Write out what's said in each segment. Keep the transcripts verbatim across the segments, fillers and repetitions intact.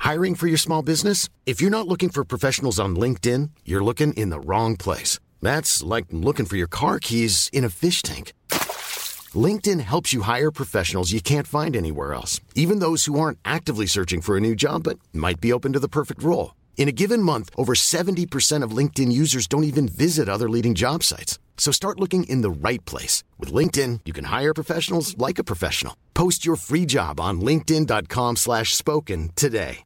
Hiring for your small business? If you're not looking for professionals on LinkedIn, you're looking in the wrong place. That's like looking for your car keys in a fish tank. LinkedIn helps you hire professionals you can't find anywhere else, even those who aren't actively searching for a new job but might be open to the perfect role. In a given month, over seventy percent of LinkedIn users don't even visit other leading job sites. So start looking in the right place. With LinkedIn, you can hire professionals like a professional. Post your free job on linkedin.com slash spoken today.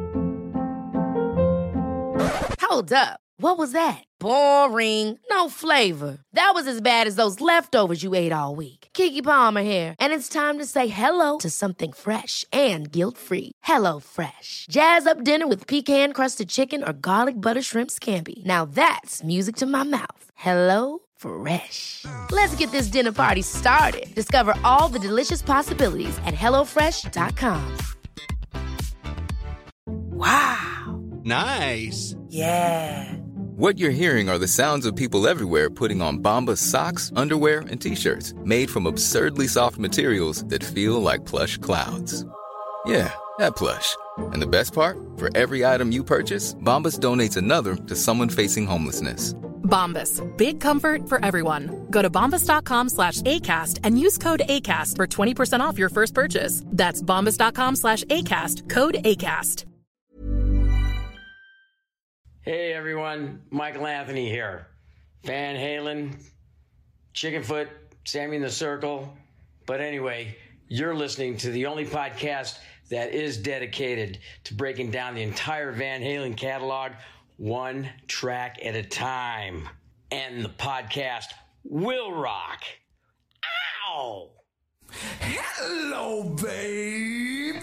Hold up. What was that? Boring. No flavor. That was as bad as those leftovers you ate all week. Keke Palmer here, and it's time to say hello to something fresh and guilt-free. Hello Fresh. Jazz up dinner with pecan-crusted chicken or garlic butter shrimp scampi. Now that's music to my mouth. Hello Fresh. Let's get this dinner party started. Discover all the delicious possibilities at hello fresh dot com. Wow. Nice. Yeah. What you're hearing are the sounds of people everywhere putting on Bombas socks, underwear, and T-shirts made from absurdly soft materials that feel like plush clouds. Yeah, that plush. And the best part? For every item you purchase, Bombas donates another to someone facing homelessness. Bombas. Big comfort for everyone. Go to bombas.com slash ACAST and use code ACAST for twenty percent off your first purchase. That's bombas.com slash ACAST. Code ACAST. Hey everyone, Michael Anthony here. Van Halen, Chickenfoot, Sammy in the Circle. But anyway, you're listening to the only podcast that is dedicated to breaking down the entire Van Halen catalog one track at a time. And the podcast will rock. Ow! Hello, baby!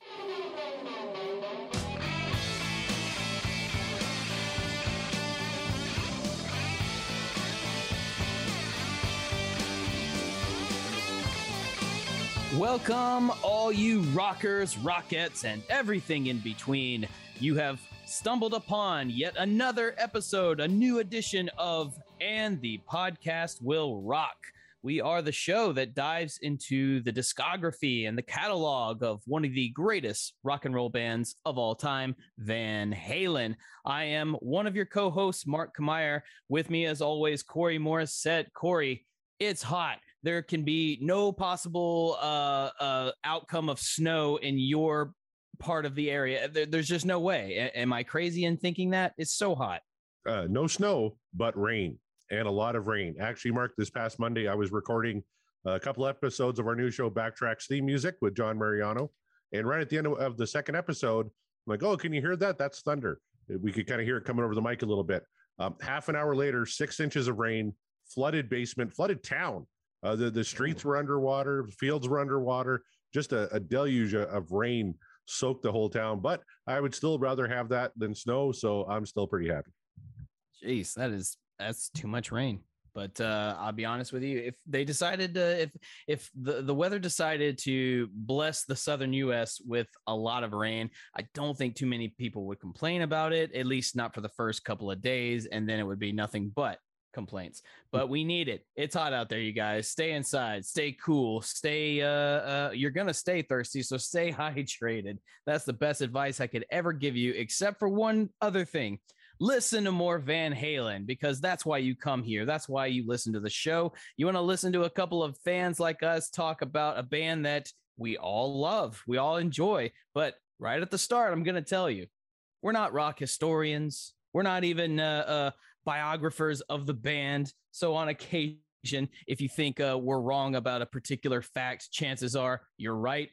Welcome, all you rockers, rockettes, and everything in between. You have stumbled upon yet another episode, a new edition of And the Podcast Will Rock. We are the show that dives into the discography and the catalog of one of the greatest rock and roll bands of all time, Van Halen. I am one of your co-hosts, Mark Kmeyer. With me, as always, Corey Morissette. Corey, it's hot. There can be no possible uh, uh, outcome of snow in your part of the area. There, there's just no way. A- am I crazy in thinking that? It's so hot. Uh, no snow, but rain, and a lot of rain. Actually, Mark, this past Monday, I was recording a couple episodes of our new show, Backtracks Theme Music, with John Mariano. And right at the end of, of the second episode, I'm like, oh, can you hear that? That's thunder. We could kind of hear it coming over the mic a little bit. Um, half an hour later, six inches of rain, flooded basement, flooded town. Uh, the, the streets were underwater, fields were underwater, just a, a deluge of rain soaked the whole town. But I would still rather have that than snow, so I'm still pretty happy. Jeez, that is that's too much rain. But uh, I'll be honest with you, if they decided to, if if the, the weather decided to bless the southern U S with a lot of rain, I don't think too many people would complain about it, at least not for the first couple of days, and then it would be nothing but complaints. But we need it. It's hot out there, you guys. Stay inside, stay cool, stay uh, uh you're gonna stay thirsty, so stay hydrated. That's the best advice I could ever give you, except for one other thing. Listen to more Van Halen, because that's why you come here. That's why you listen to the show. You want to listen to a couple of fans like us talk about a band that we all love, we all enjoy. But right at the start, I'm gonna tell you, we're not rock historians, we're not even uh, uh biographers of the band. So on occasion, if you think uh, we're wrong about a particular fact, chances are you're right.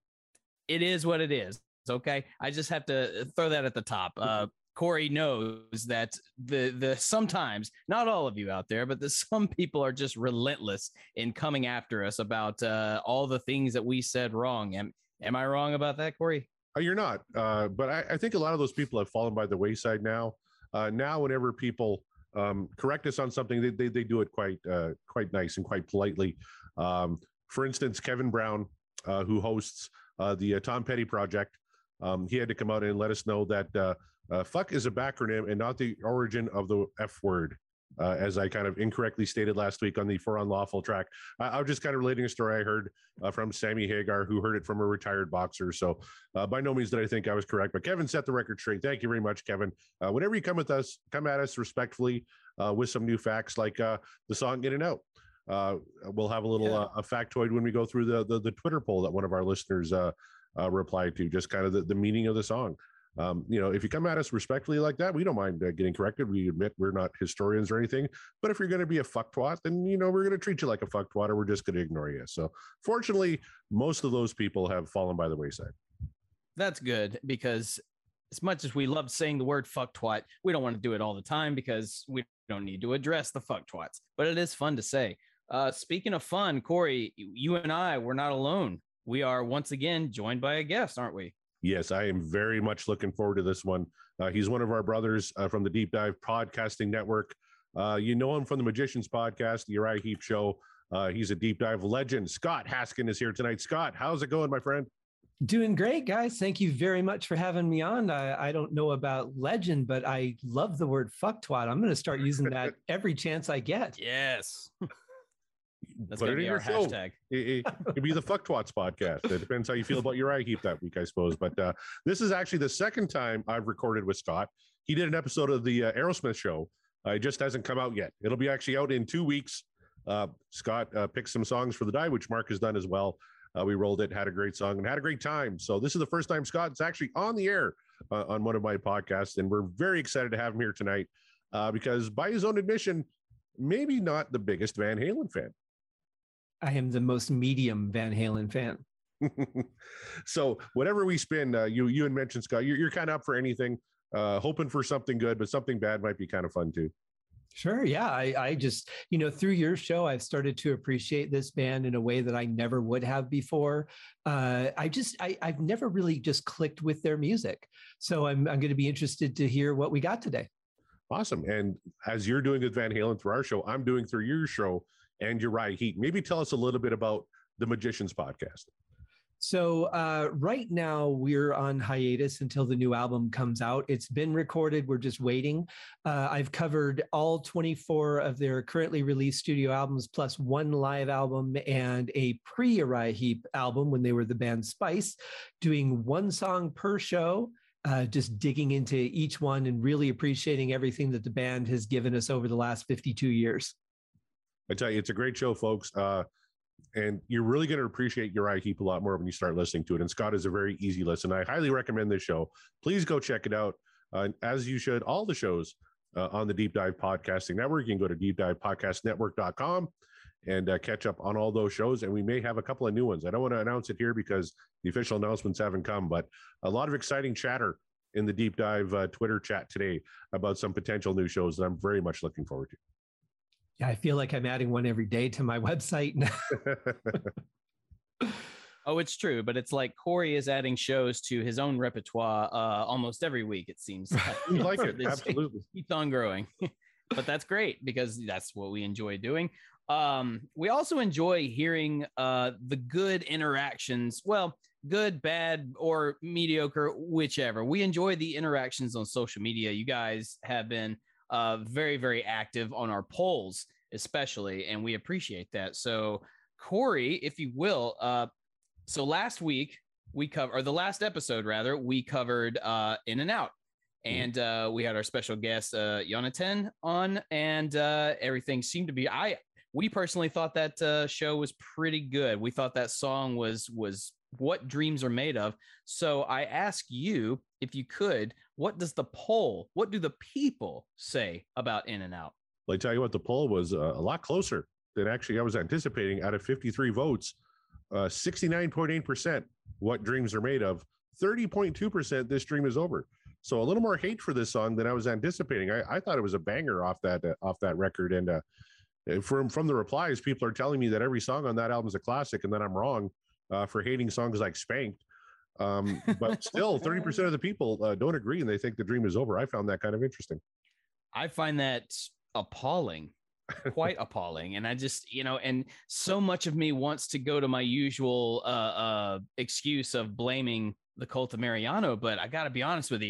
It is what it is. Okay. I just have to throw that at the top. Uh, Corey knows that the, the, sometimes not all of you out there, but the, some people are just relentless in coming after us about uh, all the things that we said wrong. Am, am I wrong about that, Corey? Oh, you're not. Uh, but I, I think a lot of those people have fallen by the wayside now. Uh, now, whenever people um, correct us on something, they, they, they do it quite uh, quite nice and quite politely. Um, for instance, Kevin Brown, uh, who hosts uh, the uh, Tom Petty Project, um, he had to come out and let us know that uh, uh, fuck is a backronym and not the origin of the F word. uh, as I kind of incorrectly stated last week on the For Unlawful track. I, I was just kind of relating a story I heard uh, from Sammy Hagar, who heard it from a retired boxer. So uh, by no means did I think I was correct, but Kevin set the record straight. Thank you very much, Kevin. Uh, whenever you come with us, come at us respectfully uh, with some new facts like uh, the song In and Out. Uh, we'll have a little yeah. uh, a factoid when we go through the, the, the Twitter poll that one of our listeners uh, uh, replied to, just kind of the, the meaning of the song. Um, you know, if you come at us respectfully like that, we don't mind uh, getting corrected. We admit we're not historians or anything, but if you're going to be a fucktwat, then, you know, we're going to treat you like a fucktwat, or we're just going to ignore you. So fortunately, most of those people have fallen by the wayside. That's good, because as much as we love saying the word fucktwat, we don't want to do it all the time because we don't need to address the fucktwats, but it is fun to say. Uh, speaking of fun, Corey, you and I, we're not alone. We are once again joined by a guest, aren't we? Yes, I am very much looking forward to this one. Uh, he's one of our brothers uh, from the Deep Dive Podcasting Network. Uh, you know him from the Magicians Podcast, the Uriah Heep Show. Uh, he's a Deep Dive legend. Scott Haskin is here tonight. Scott, how's it going, my friend? Doing great, guys. Thank you very much for having me on. I, I don't know about legend, but I love the word fucktwat. I'm going to start using that every chance I get. Yes. That's Put gonna it be in our your hashtag. It, it, it could be the Fucktwats podcast. It depends how you feel about Uriah Heep that week, I suppose. But uh, this is actually the second time I've recorded with Scott. He did an episode of the uh, Aerosmith show. Uh, it just hasn't come out yet. It'll be actually out in two weeks. Uh, Scott uh, picked some songs for the dive, which Mark has done as well. Uh, we rolled it, had a great song, and had a great time. So this is the first time Scott's actually on the air uh, on one of my podcasts, and we're very excited to have him here tonight uh, because, by his own admission, maybe not the biggest Van Halen fan. I am the most medium Van Halen fan. So whatever we spin, uh, you you had mentioned, Scott, you're, you're kind of up for anything, uh, hoping for something good, but something bad might be kind of fun too. Sure. Yeah. I, I just, you know, through your show, I've started to appreciate this band in a way that I never would have before. Uh, I just, I, I've never really just clicked with their music. So I'm, I'm going to be interested to hear what we got today. Awesome. And as you're doing with Van Halen through our show, I'm doing through your show and Uriah Heep. Maybe tell us a little bit about the Magicians Podcast. So uh, right now we're on hiatus until the new album comes out. It's been recorded. We're just waiting. Uh, I've covered all twenty-four of their currently released studio albums, plus one live album and a pre-Uriah Heep album when they were the band Spice, doing one song per show. Uh, just digging into each one and really appreciating everything that the band has given us over the last fifty-two years. I tell you, it's a great show, folks. Uh, and you're really going to appreciate Uriah Heep a lot more when you start listening to it. And Scott is a very easy listen. I highly recommend this show. Please go check it out. Uh, as you should, all the shows uh, on the Deep Dive Podcasting Network. You can go to deep dive podcast network dot com and uh, catch up on all those shows. And we may have a couple of new ones. I don't want to announce it here because the official announcements haven't come, but a lot of exciting chatter in the Deep Dive uh, Twitter chat today about some potential new shows that I'm very much looking forward to. Yeah, I feel like I'm adding one every day to my website. Oh, it's true, but it's like Corey is adding shows to his own repertoire uh, almost every week, it seems. We like it, absolutely. Keeps on growing. But that's great because that's what we enjoy doing. Um, we also enjoy hearing uh, the good interactions. Well, good, bad, or mediocre, whichever. We enjoy the interactions on social media. You guys have been uh, very, very active on our polls, especially, and we appreciate that. So, Corey, if you will, uh, so last week we covered, or the last episode rather, we covered uh, In and Out. And uh, we had our special guest, uh, Jonathan, on, and uh, everything seemed to be. I we personally thought that uh, show was pretty good. We thought that song was was what dreams are made of. So I ask you, if you could, what does the poll, what do the people say about In and Out? Well, I tell you what, the poll was uh, a lot closer than actually I was anticipating. Out of fifty-three votes, uh, sixty-nine point eight percent what dreams are made of, thirty point two percent this dream is over. So a little more hate for this song than I was anticipating. I, I thought it was a banger off that uh, off that record. And uh, from from the replies, people are telling me that every song on that album is a classic, and that I'm wrong uh, for hating songs like Spanked. Um, but still, thirty percent of the people uh, don't agree, and they think the dream is over. I found that kind of interesting. I find that appalling, quite appalling. And I just, you know, and so much of me wants to go to my usual uh, uh, excuse of blaming the Cult of Mariano, but I got to be honest with you.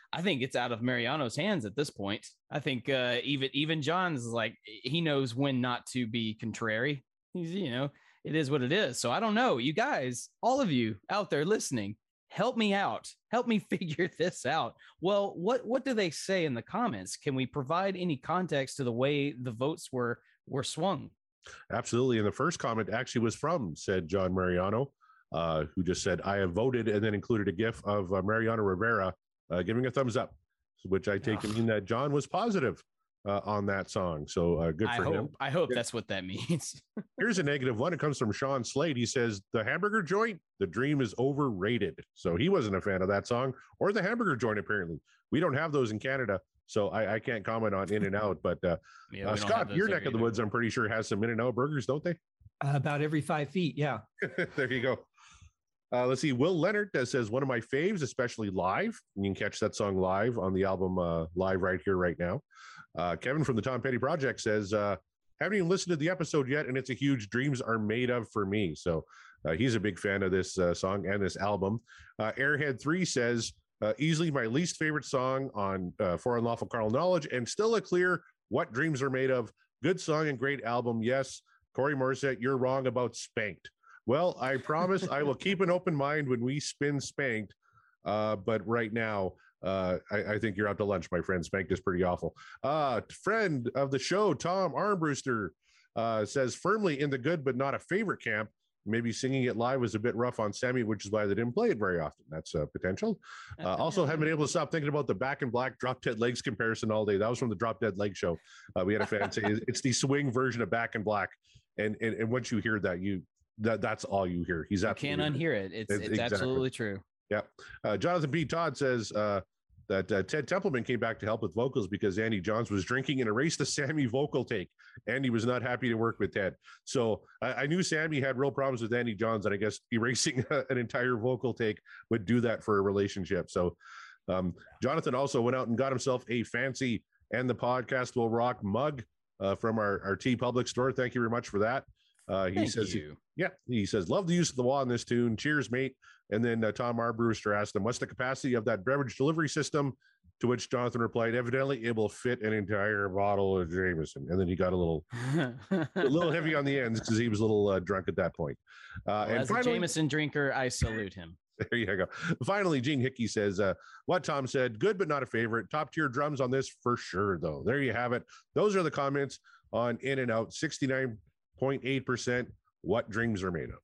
I think it's out of Mariano's hands at this point. I think uh, even even John's like, he knows when not to be contrary. He's, you know, it is what it is. So I don't know. You guys, all of you out there listening, help me out. Help me figure this out. Well, what what do they say in the comments? Can we provide any context to the way the votes were were swung? Absolutely. And the first comment actually was from said John Mariano, uh, who just said, I have voted, and then included a GIF of uh, Mariano Rivera uh, giving a thumbs up, which I take to mean that John was positive uh, on that song. So uh, good for I hope, him. I hope that's what that means. Here's a negative one. It comes from Sean Slade. He says, the hamburger joint, the dream is overrated. So he wasn't a fan of that song or the hamburger joint, apparently. We don't have those in Canada, so I, I can't comment on In-N-Out. But uh, Yeah, uh, Scott, your neck of the woods, I'm pretty sure, has some In-N-Out burgers, don't they? Uh, about every five feet, yeah. There you go. Uh, let's see. Will Leonard that says, one of my faves, especially live. You can catch that song live on the album uh, live right here, right now. Uh, Kevin from the Tom Petty Project says, uh, haven't even listened to the episode yet, and it's a huge Dreams Are Made Of for me. So uh, he's a big fan of this uh, song and this album. Uh, Airhead three says, uh, easily my least favorite song on uh, For Unlawful Carnal Knowledge, and still a clear What Dreams Are Made Of. Good song and great album. Yes, Corey Morissette, you're wrong about Spanked. Well, I promise I will keep an open mind when we spin Spanked. Uh, but right now, uh, I, I think you're out to lunch, my friend. Spanked is pretty awful. Uh, friend of the show, Tom Armbruster, uh, says firmly in the good but not a favorite camp. Maybe singing it live was a bit rough on Sammy, which is why they didn't play it very often. That's a uh, potential. Uh, also, haven't been able to stop thinking about the Back in Black Drop Dead Legs comparison all day. That was from the Drop Dead Leg show. Uh, we had a fan say it's the swing version of Back in Black, and and, and once you hear that, you that that's all you hear. He's you can't unhear it. It's it's, it's exactly. absolutely true. Yeah. Uh, Jonathan B. Todd says uh, that uh, Ted Templeman came back to help with vocals because Andy Johns was drinking and erased the Sammy vocal take. Andy was not happy to work with Ted. So I, I knew Sammy had real problems with Andy Johns, and I guess erasing a, an entire vocal take would do that for a relationship. So um, Jonathan also went out and got himself a fancy And the Podcast Will Rock mug uh, from our, our T Public store. Thank you very much for that. Uh, he Thank says, you. yeah, he says, love the use of the wah in this tune. Cheers, mate. And then uh, Tom Armbruster asked him, what's the capacity of that beverage delivery system? To which Jonathan replied, evidently it will fit an entire bottle of Jameson. And then he got a little, a little heavy on the ends because he was a little uh, drunk at that point. Uh, well, and as finally, a Jameson drinker, I salute him. There you go. Finally, Gene Hickey says, uh, what Tom said, good but not a favorite. Top tier drums on this for sure, though. There you have it. Those are the comments on In-N-Out. sixty-nine point eight percent what dreams are made of.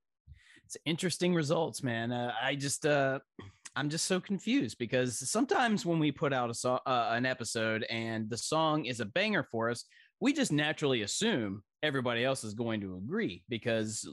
It's interesting results, man. Uh, I just, uh, I'm just so confused because sometimes when we put out a so- uh, an episode and the song is a banger for us, we just naturally assume everybody else is going to agree because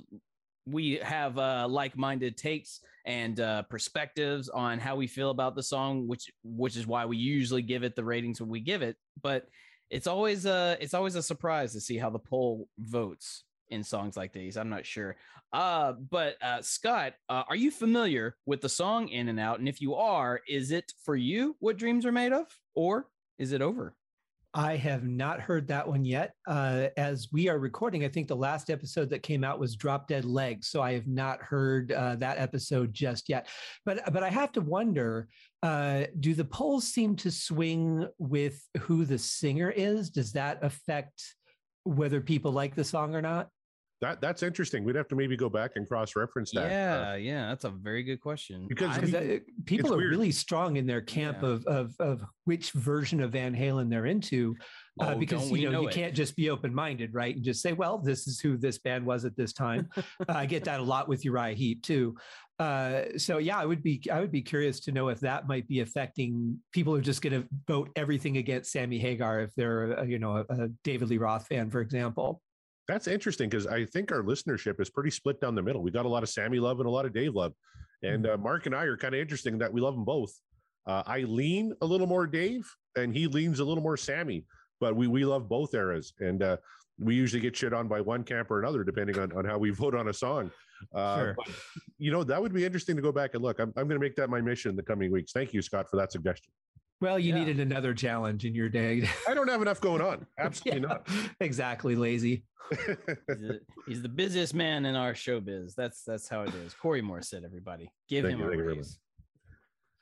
we have uh, like-minded takes and uh, perspectives on how we feel about the song, which which is why we usually give it the ratings when we give it. But it's always a it's always a surprise to see how the poll votes in songs like these. I'm not sure. Uh, but uh, Scott, uh, are you familiar with the song In-N-Out? And if you are, is it for you What Dreams Are Made Of, or is it over? I have not heard that one yet. Uh, as we are recording, I think the last episode that came out was Drop Dead Legs, so I have not heard uh, that episode just yet. But but I have to wonder, uh, do the polls seem to swing with who the singer is? Does that affect whether people like the song or not? That that's interesting. We'd have to maybe go back and cross-reference that. Yeah, uh, yeah, that's a very good question. Because we, uh, people are weird. really strong in their camp yeah. of, of of which version of Van Halen they're into, uh, oh, because you know, know you it. can't just be open-minded, right? And just say, well, this is who this band was at this time. uh, I get that a lot with Uriah Heep too. Uh, so yeah, I would be I would be curious to know if that might be affecting people who are just going to vote everything against Sammy Hagar if they're a, you know a, a David Lee Roth fan, for example. That's interesting because I think our listenership is pretty split down the middle. We got a lot of Sammy love and a lot of Dave love. And uh, Mark and I are kind of interesting that we love them both. Uh, I lean a little more Dave and he leans a little more Sammy, but we, we love both eras. And uh, we usually get shit on by one camp or another, depending on, on how we vote on a song. Uh, sure. But, you know, that would be interesting to go back and look. I'm, I'm going to make that my mission in the coming weeks. Thank you, Scott, for that suggestion. Well, you yeah. needed another challenge in your day. I don't have enough going on. Absolutely yeah, not. Exactly, lazy. he's, the, he's the busiest man in our showbiz. That's that's how it is. Corey Morissette, everybody. Give Thank him you, a thank you raise.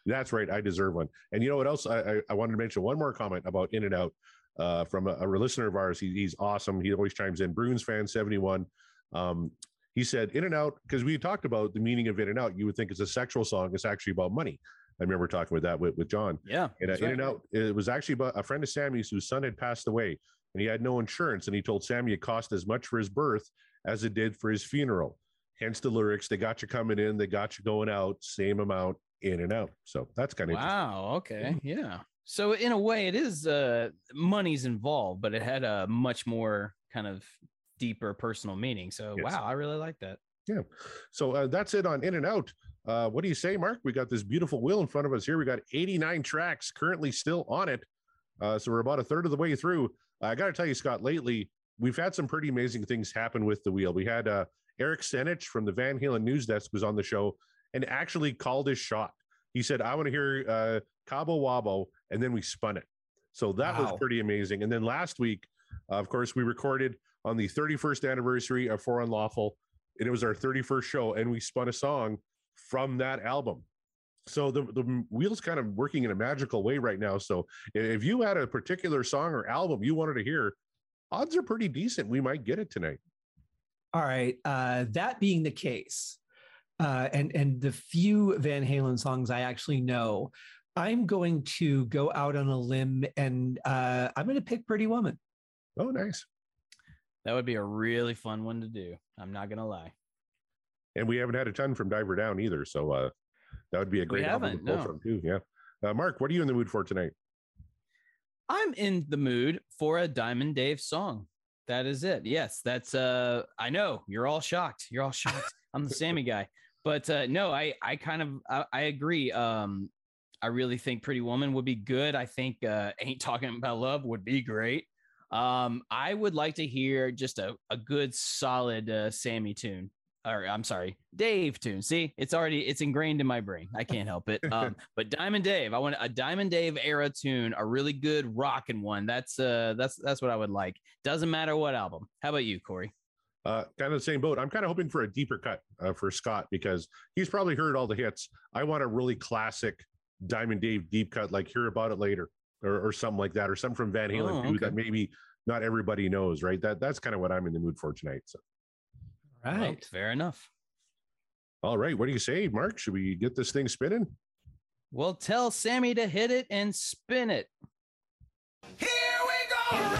That's right. I deserve one. And you know what else? I, I, I wanted to mention one more comment about In-N-Out uh, from a, a listener of ours. He, he's awesome. He always chimes in. Bruins fan seventy-one. Um, he said In-N-Out, because we talked about the meaning of In-N-Out. You would think it's a sexual song. It's actually about money. I remember talking about that with, with John. Yeah. And uh, right. In-N-Out, it was actually about a friend of Sammy's whose son had passed away and he had no insurance. And he told Sammy it cost as much for his birth as it did for his funeral. Hence the lyrics. They got you coming in. They got you going out. Same amount. In and out. So that's kind of wow. Okay. Yeah. So in a way, it is uh, money's involved, but it had a much more kind of deeper personal meaning. So yes. Wow, I really like that. Yeah. So uh, that's it on In and Out. Uh, what do you say, Mark? We got this beautiful wheel in front of us here. We got eighty-nine tracks currently still on it. Uh, so we're about a third of the way through. I got to tell you, Scott, lately we've had some pretty amazing things happen with the wheel. We had uh, Eric Senich from the Van Halen News Desk was on the show and actually called his shot. He said, I want to hear uh, Cabo Wabo, and then we spun it. So that wow. was pretty amazing. And then last week, uh, of course, we recorded on the thirty-first anniversary of For Unlawful, and it was our thirty-first show, and we spun a song from that album. So the, the wheel's kind of working in a magical way right now. So if you had a particular song or album you wanted to hear, odds are pretty decent we might get it tonight. All right. Uh, that being the case, Uh, and and the few Van Halen songs I actually know, I'm going to go out on a limb and uh, I'm going to pick Pretty Woman. Oh, nice. That would be a really fun one to do. I'm not going to lie. And we haven't had a ton from Diver Down either. So uh, that would be a great album to pull no. from too. Yeah. Uh, Mark, what are you in the mood for tonight? I'm in the mood for a Diamond Dave song. That is it. Yes, that's uh I know you're all shocked. You're all shocked. I'm the Sammy guy. But uh, no, I, I kind of, I, I agree. Um, I really think Pretty Woman would be good. I think uh, Ain't Talking About Love would be great. Um, I would like to hear just a, a good, solid uh, Sammy tune. Or I'm sorry, Dave tune. See, it's already, it's ingrained in my brain. I can't help it. Um, but Diamond Dave, I want a Diamond Dave era tune, a really good rockin' one. That's uh, that's that's what I would like. Doesn't matter what album. How about you, Corey? Uh, kind of the same boat. I'm kind of hoping for a deeper cut uh, for Scott because he's probably heard all the hits. I want a really classic Diamond Dave deep cut, like Hear About It Later or, or something like that, or something from Van Halen oh, okay. too, that maybe not everybody knows, right? That That's kind of what I'm in the mood for tonight. So, right. Well, fair enough. All right. What do you say, Mark? Should we get this thing spinning? Well, tell Sammy to hit it and spin it. Here we go.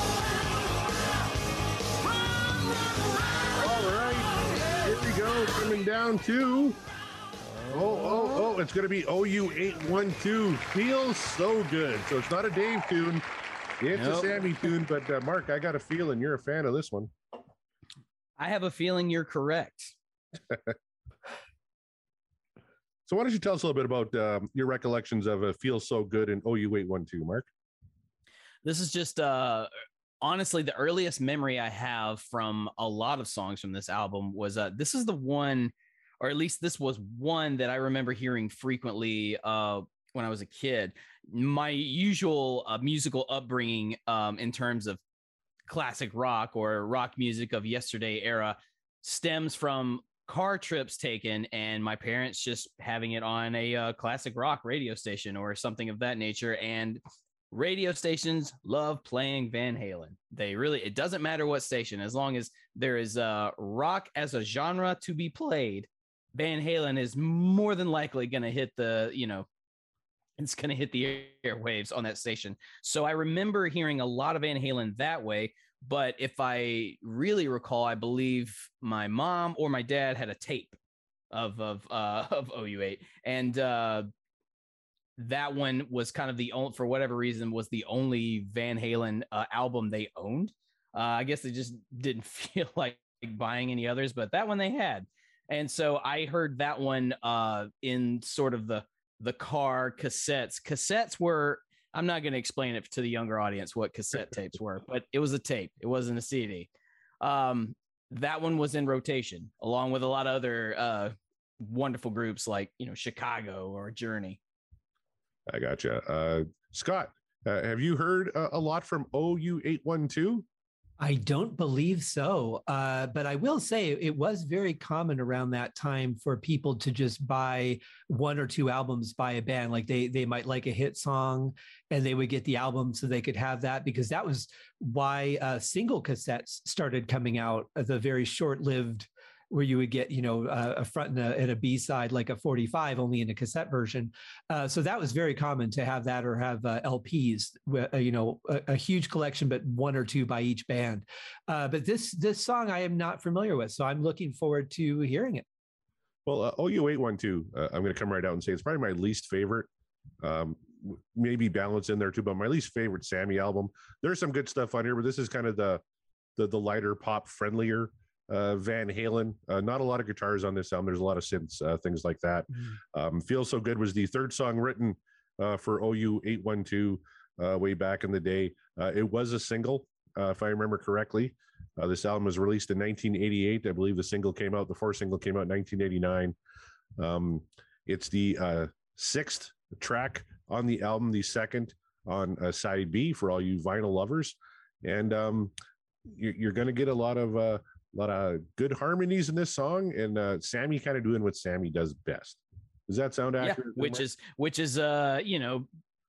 Coming down to oh oh oh it's going to be O U eight one two. Feels so good. So it's not a Dave tune, it's nope. a Sammy tune. But uh, Mark, I got a feeling you're a fan of this one. I have a feeling you're correct. So why don't you tell us a little bit about um, your recollections of uh, Feels So Good and O U eight one two, Mark? This is just uh honestly, the earliest memory I have from a lot of songs from this album was uh, this is the one, or at least this was one that I remember hearing frequently uh, when I was a kid. My usual uh, musical upbringing um, in terms of classic rock or rock music of yesterday era stems from car trips taken and my parents just having it on a uh, classic rock radio station or something of that nature. And radio stations love playing Van Halen. They really, it doesn't matter what station, as long as there is uh, rock as a genre to be played, Van Halen is more than likely going to hit the, you know, it's going to hit the airwaves on that station. So I remember hearing a lot of Van Halen that way. But if I really recall, I believe my mom or my dad had a tape of, of, uh, of O U eight. And, uh, that one was kind of the only, for whatever reason, was the only Van Halen uh, album they owned. Uh, I guess they just didn't feel like buying any others, but that one they had. And so I heard that one uh, in sort of the, the car cassettes. Cassettes were, I'm not going to explain it to the younger audience what cassette tapes were, but it was a tape. It wasn't a C D. Um, that one was in rotation along with a lot of other uh, wonderful groups like, you know, Chicago or Journey. I gotcha. Uh, Scott, uh, have you heard uh, a lot from O U eight one two? I don't believe so. Uh, but I will say it was very common around that time for people to just buy one or two albums by a band. Like they they might like a hit song and they would get the album so they could have that, because that was why uh, single cassettes started coming out, uh, the very short-lived, where you would get, you know, uh, a front and a, and a B side, like a forty-five, only in a cassette version. Uh, so that was very common to have that, or have uh, L Ps, uh, you know, a, a huge collection, but one or two by each band. Uh, but this this song I am not familiar with, so I'm looking forward to hearing it. Well, uh, O U eight one two, uh, I'm going to come right out and say it's probably my least favorite. Um, maybe Balance in there too, but my least favorite Sammy album. There's some good stuff on here, but this is kind of the the, the lighter, pop friendlier Uh, Van Halen. Uh, not a lot of guitars on this album. There's a lot of synths, uh, things like that. Mm. Um, Feel So Good was the third song written uh, for O U eight one two uh, way back in the day. Uh, it was a single, uh, if I remember correctly. Uh, this album was released in nineteen eighty-eight. I believe the single came out, the fourth single came out in nineteen eighty-nine. Um, it's the uh, sixth track on the album, the second on uh, side B for all you vinyl lovers. And um, you're, you're going to get a lot of uh, a lot of good harmonies in this song, and uh, Sammy kind of doing what Sammy does best. Does that sound accurate? Yeah, which is which is uh you know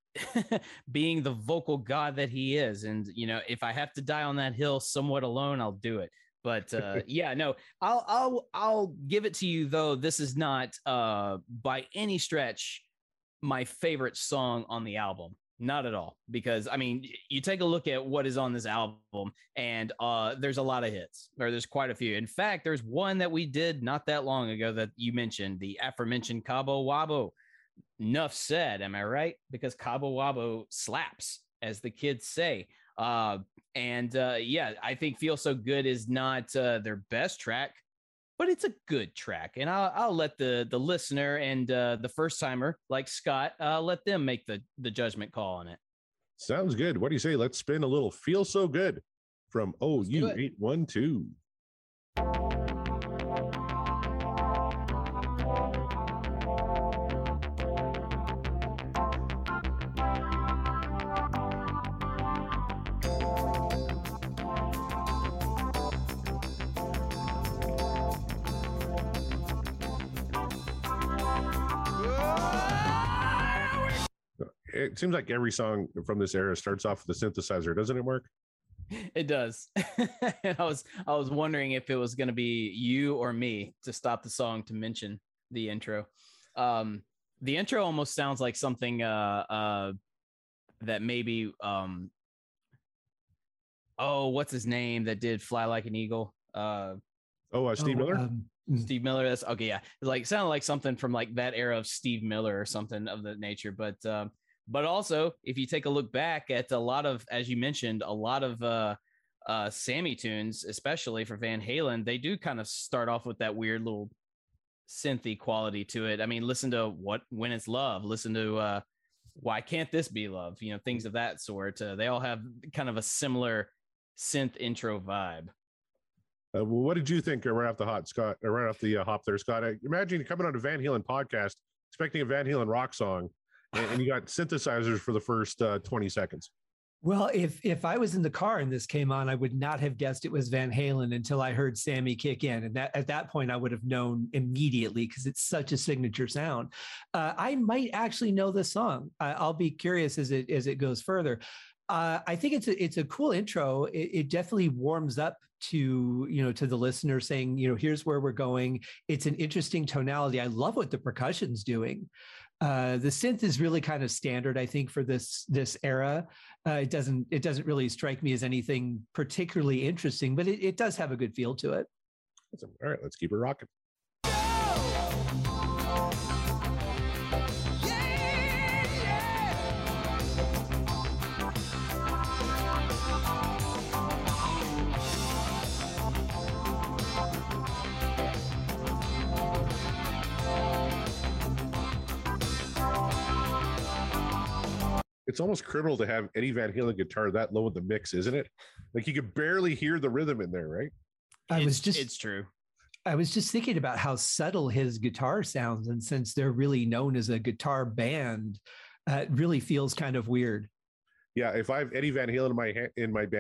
being the vocal god that he is, and you know, if I have to die on that hill somewhat alone, I'll do it. But uh, yeah, no, I'll I'll I'll give it to you though. This is not uh by any stretch my favorite song on the album. Not at all, because I mean, you take a look at what is on this album, and uh, there's a lot of hits, or there's quite a few. In fact, there's one that we did not that long ago that you mentioned, the aforementioned Cabo Wabo. Enough said, am I right? Because Cabo Wabo slaps, as the kids say. Uh, and uh, yeah, I think Feel So Good is not uh, their best track, but it's a good track, and I'll, I'll let the the listener and uh, the first timer like Scott, uh, let them make the the judgment call on it. Sounds good. What do you say? Let's spin a little Feel So Good from O U eight one two. It seems like every song from this era starts off with a synthesizer, doesn't it, Mark? It does. And I was I was wondering if it was going to be you or me to stop the song to mention the intro. Um, the intro almost sounds like something uh, uh, that maybe um, oh, what's his name that did Fly Like an Eagle? Uh, oh, uh, Steve oh, Miller. Um, Steve Miller. That's okay. Yeah, it's like sounded like something from like that era of Steve Miller or something of that nature. But um, But also, if you take a look back at a lot of, as you mentioned, a lot of uh, uh, Sammy tunes, especially for Van Halen, they do kind of start off with that weird little synthy quality to it. I mean, listen to what When It's Love, listen to uh, Why Can't This Be Love, you know, things of that sort. Uh, they all have kind of a similar synth intro vibe. Uh, well, what did you think uh, right off the hot, Scott? Uh, right off the uh, hop there, Scott? I imagine coming on a Van Halen podcast, expecting a Van Halen rock song, and you got synthesizers for the first uh, twenty seconds. Well, if if I was in the car and this came on, I would not have guessed it was Van Halen until I heard Sammy kick in. And that at that point, I would have known immediately because it's such a signature sound. Uh, I might actually know this song. I, I'll be curious as it as it goes further. Uh, I think it's a, it's a cool intro. It, it definitely warms up to, you know, to the listener saying, you know, here's where we're going. It's an interesting tonality. I love what the percussion's doing. Uh, the synth is really kind of standard, I think, for this this era. Uh, it doesn't it doesn't really strike me as anything particularly interesting, but it, it does have a good feel to it. Awesome. All right, let's keep it rocking. It's almost criminal to have Eddie Van Halen guitar that low in the mix, isn't it? Like you could barely hear the rhythm in there, right? I was just it's true. I was just thinking about how subtle his guitar sounds, and since they're really known as a guitar band, uh, it really feels kind of weird. Yeah, if I have Eddie Van Halen in my in my band,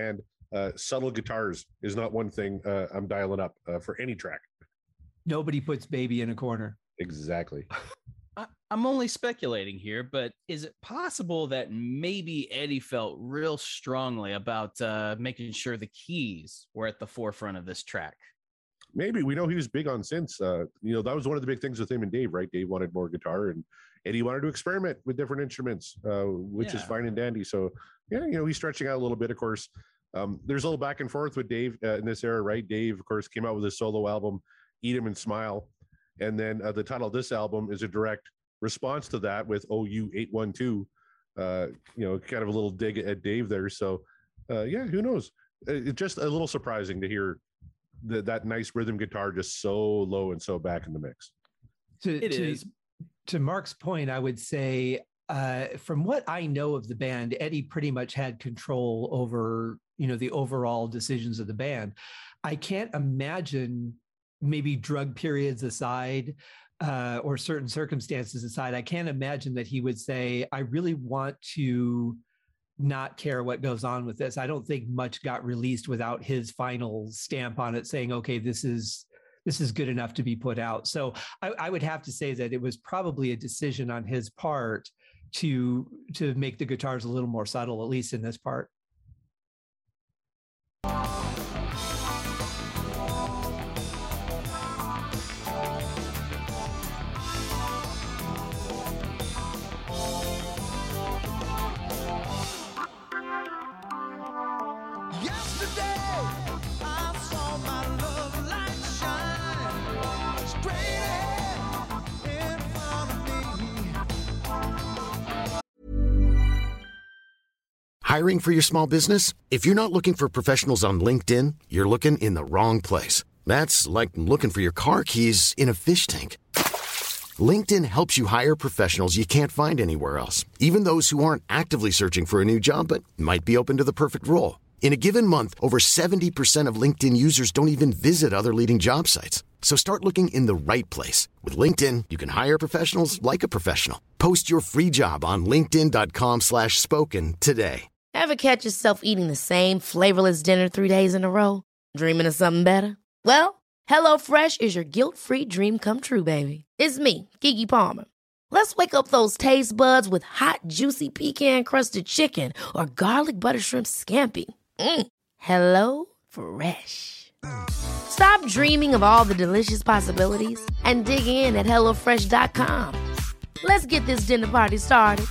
uh, subtle guitars is not one thing uh, I'm dialing up uh, for any track. Nobody puts Baby in a corner. Exactly. I, I'm only speculating here, but is it possible that maybe Eddie felt real strongly about uh, making sure the keys were at the forefront of this track? Maybe. We know he was big on synths. Uh, you know, that was one of the big things with him and Dave, right? Dave wanted more guitar, and Eddie wanted to experiment with different instruments, uh, which yeah. is fine and dandy. So, yeah, you know, he's stretching out a little bit, of course. Um, there's a little back and forth with Dave uh, in this era, right? Dave, of course, came out with his solo album, Eat 'Em and Smile. And then uh, the title of this album is a direct response to that with O U eight one two, uh, you know, kind of a little dig at Dave there. So, uh, yeah, who knows? It's just a little surprising to hear the, that nice rhythm guitar just so low and so back in the mix. To, it to, is. To Mark's point, I would say, uh, from what I know of the band, Eddie pretty much had control over, you know, the overall decisions of the band. I can't imagine, maybe drug periods aside, uh, or certain circumstances aside, I can't imagine that he would say, I really want to not care what goes on with this. I don't think much got released without his final stamp on it saying, okay, this is, this is good enough to be put out. So I, I would have to say that it was probably a decision on his part to, to make the guitars a little more subtle, at least in this part. Hiring for your small business? If you're not looking for professionals on LinkedIn, you're looking in the wrong place. That's like looking for your car keys in a fish tank. LinkedIn helps you hire professionals you can't find anywhere else, even those who aren't actively searching for a new job but might be open to the perfect role. In a given month, over seventy percent of LinkedIn users don't even visit other leading job sites. So start looking in the right place. With LinkedIn, you can hire professionals like a professional. Post your free job on linkedin.com slash spoken today. Ever catch yourself eating the same flavorless dinner three days in a row? Dreaming of something better? Well, HelloFresh is your guilt-free dream come true, baby. It's me, Keke Palmer. Let's wake up those taste buds with hot, juicy pecan-crusted chicken or garlic butter shrimp scampi. Mm. Hello Fresh. Stop dreaming of all the delicious possibilities and dig in at hello fresh dot com. Let's get this dinner party started.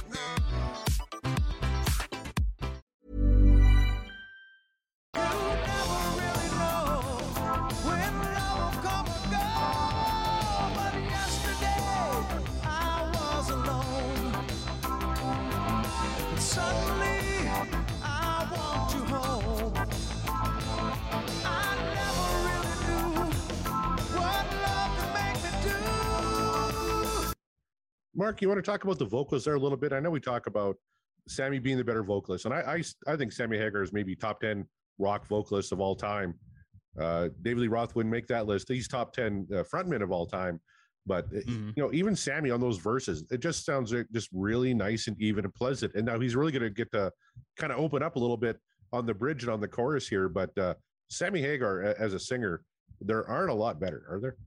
Mark, you want to talk about the vocals there a little bit? I know we talk about Sammy being the better vocalist, and I I, I think Sammy Hagar is maybe top ten rock vocalists of all time. Uh, David Lee Roth wouldn't make that list. He's top ten uh, frontmen of all time. But, mm-hmm. you know, even Sammy on those verses, it just sounds just really nice and even and pleasant. And now he's really going to get to kind of open up a little bit on the bridge and on the chorus here. But uh, Sammy Hagar as a singer, there aren't a lot better, are there?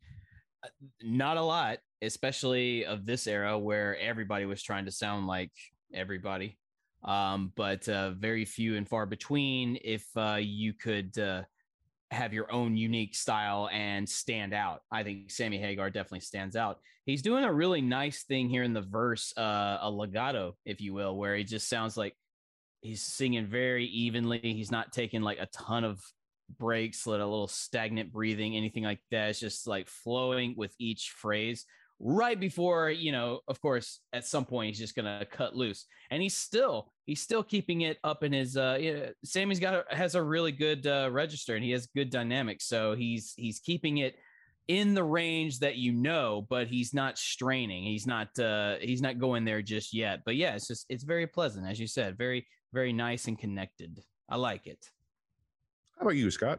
Not a lot, especially of this era where everybody was trying to sound like everybody. Um, but uh, very few and far between if uh, you could uh, have your own unique style and stand out. I think Sammy Hagar definitely stands out. He's doing a really nice thing here in the verse, uh, a legato, if you will, where he just sounds like he's singing very evenly. He's not taking like a ton of breaks, let a little stagnant breathing, anything like that. It's just like flowing with each phrase right before, you know, of course, at some point he's just going to cut loose, and he's still, he's still keeping it up in his, uh, you know, Sammy's got, a, has a really good uh, register, and he has good dynamics. So he's, he's keeping it in the range that, you know, but he's not straining. He's not, uh, he's not going there just yet, but yeah, it's just, it's very pleasant. As you said, very, very nice and connected. I like it. How about you, Scott?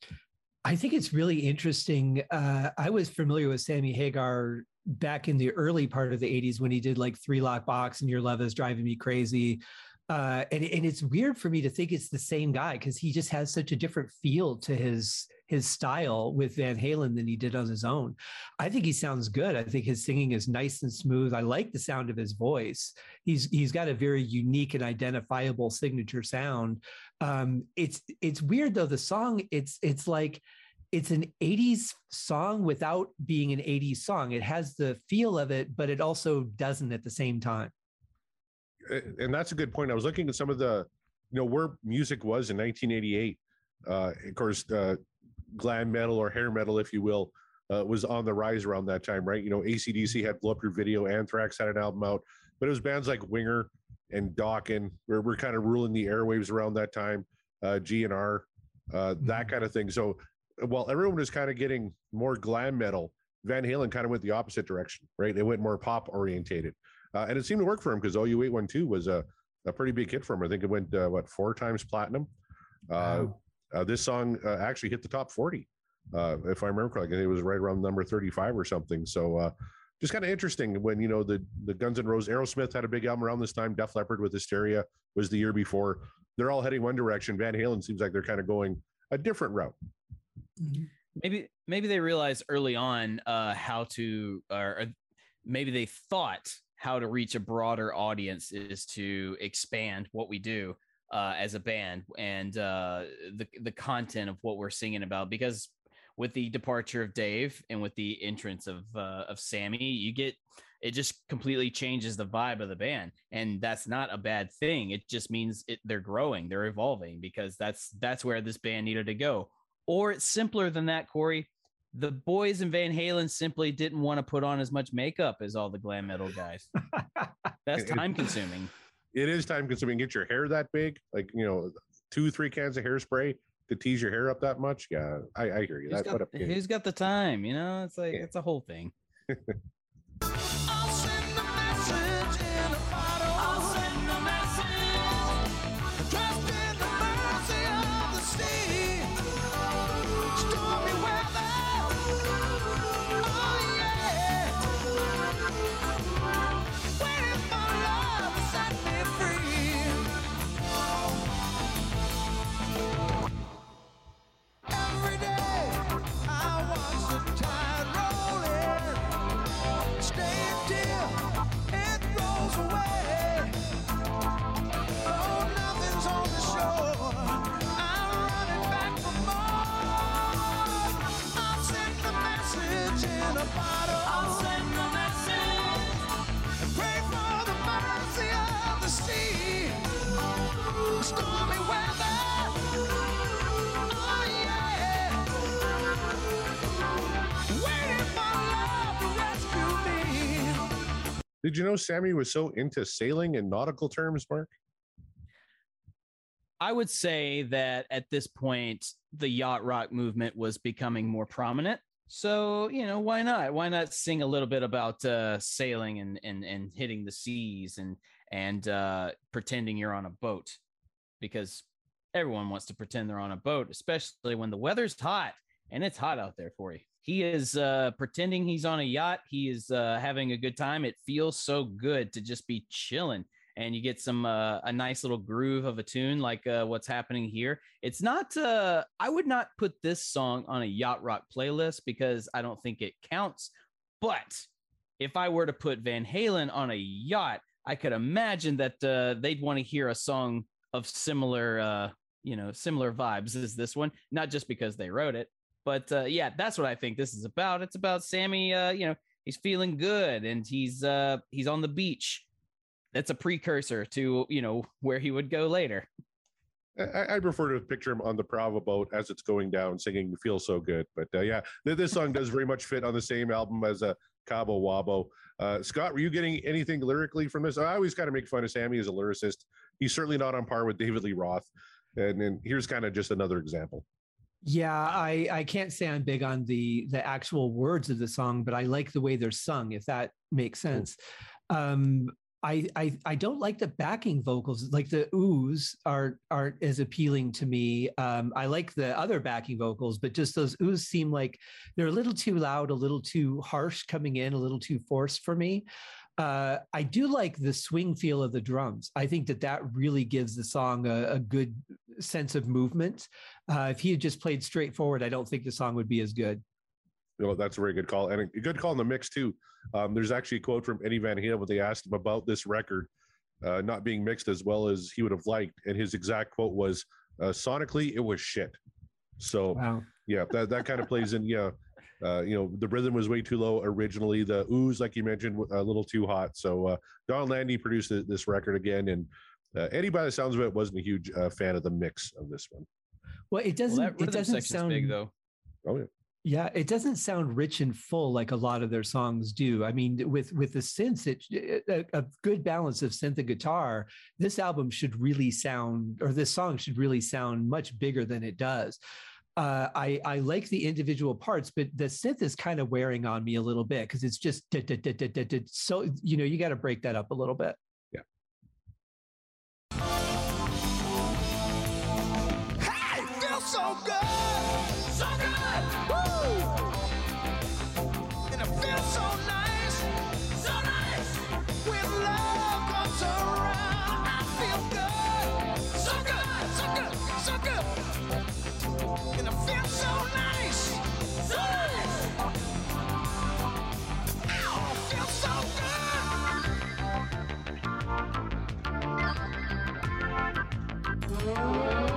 I think it's really interesting. Uh, I was familiar with Sammy Hagar back in the early part of the eighties when he did like Three Lock Box and Your Love Is Driving Me Crazy. Uh, and, and it's weird for me to think it's the same guy because he just has such a different feel to his his style with Van Halen than he did on his own. I think he sounds good. I think his singing is nice and smooth. I like the sound of his voice. He's he's got a very unique and identifiable signature sound. Um, it's it's weird though. The song it's it's like it's an eighties song without being an eighties song. It has the feel of it, but it also doesn't at the same time. And that's a good point. I was looking at some of the, you know, where music was in nineteen eighty-eight. Uh, of course, uh, glam metal or hair metal, if you will, uh, was on the rise around that time, right? You know, A C D C had Blow Up Your Video, Anthrax had an album out, but it was bands like Winger and Dokken where we're kind of ruling the airwaves around that time, uh, G N R, uh, that kind of thing. So while everyone was kind of getting more glam metal, Van Halen kind of went the opposite direction, right? They went more pop orientated. Uh, and it seemed to work for him because O U eight one two was a, a pretty big hit for him. I think it went, uh, what, four times platinum. Uh, wow. uh, this song uh, actually hit the top forty, uh, if I remember correctly. It was right around number thirty-five or something. So uh, just kind of interesting when, you know, the, the Guns N' Roses, Aerosmith had a big album around this time. Def Leppard with Hysteria was the year before. They're all heading one direction. Van Halen seems like they're kind of going a different route. Maybe, maybe they realized early on uh, how to, or maybe they thought how to reach a broader audience is to expand what we do uh, as a band and uh, the the content of what we're singing about. Because with the departure of Dave and with the entrance of uh, of Sammy, you get it just completely changes the vibe of the band, and that's not a bad thing. It just means it, they're growing, they're evolving, because that's that's where this band needed to go. Or it's simpler than that, Corey. The boys in Van Halen simply didn't want to put on as much makeup as all the glam metal guys. That's time consuming. It is time consuming. Get your hair that big, like, you know, two, three cans of hairspray to tease your hair up that much. Yeah, I, I hear you. Who's, That, got, who's got the time? You know, it's like, yeah. It's a whole thing. I'll send a message in a bottle. I'll send a message. Dressed in the mercy of the sea. Stormy weather. Oh yeah. Waiting for love to set me free. Every day I watch the tide rolling. Stay till it rolls away. Oh, nothing's on the shore. I'm running back for more. I'll send the message in a bottle. I'll send the message and pray for the mercy of the sea. Stormy weather. Oh yeah. Waiting for love to rescue me. Did you know Sammy was so into sailing and nautical terms, Mark? I would say that at this point, the yacht rock movement was becoming more prominent. So, you know, why not? Why not sing a little bit about uh, sailing and, and, and hitting the seas and, and uh, pretending you're on a boat? Because everyone wants to pretend they're on a boat, especially when the weather's hot, and it's hot out there for you. He is uh, pretending he's on a yacht. He is uh, having a good time. It feels so good to just be chilling, and you get some uh, a nice little groove of a tune like uh, what's happening here. It's not. Uh, I would not put this song on a yacht rock playlist because I don't think it counts. But if I were to put Van Halen on a yacht, I could imagine that uh, they'd want to hear a song of similar, uh, you know, similar vibes as this one. Not just because they wrote it. But uh, yeah, that's what I think this is about. It's about Sammy, uh, you know, he's feeling good and he's uh, he's on the beach. That's a precursor to, you know, where he would go later. I, I prefer to picture him on the prow of a boat as it's going down, singing "Feel So Good." But uh, yeah, this song does very much fit on the same album as uh, Cabo Wabo. Uh, Scott, were you getting anything lyrically from this? I always kind of make fun of Sammy as a lyricist. He's certainly not on par with David Lee Roth. And then here's kind of just another example. Yeah, I, I can't say I'm big on the the actual words of the song, but I like the way they're sung, if that makes sense. Um, I, I I don't like the backing vocals. Like the oohs are aren't as appealing to me. Um, I like the other backing vocals, but just those oohs seem like they're a little too loud, a little too harsh coming in, a little too forced for me. Uh, I do like the swing feel of the drums. I think that that really gives the song a, a good sense of movement. Uh, if he had just played straightforward, I don't think the song would be as good. You know, that's a very good call, and a good call in the mix too. Um, there's actually a quote from Eddie Van Halen when they asked him about this record uh, not being mixed as well as he would have liked, and his exact quote was, uh, "Sonically, it was shit." So, wow. yeah, that that kind of plays in. Yeah, uh, you know, the rhythm was way too low originally. The ooze, like you mentioned, a little too hot. So, uh, Don Landy produced this record again, and uh, Eddie, by the sounds of it, wasn't a huge uh, fan of the mix of this one. Well, it doesn't. Well, it doesn't sound big though. Oh yeah. Yeah, it doesn't sound rich and full like a lot of their songs do. I mean, with with the synths, it, a, a good balance of synth and guitar. This album should really sound, or this song should really sound much bigger than it does. Uh, I I like the individual parts, but the synth is kind of wearing on me a little bit because it's just da, da, da, da, da, da. So you know you got to break that up a little bit. Yeah. Hey, feels so good, so good, woo! And it feels so nice, so nice. When love comes around, I feel good, so good, so good, so good. And it feels so nice, so nice. Ow, it feels so good.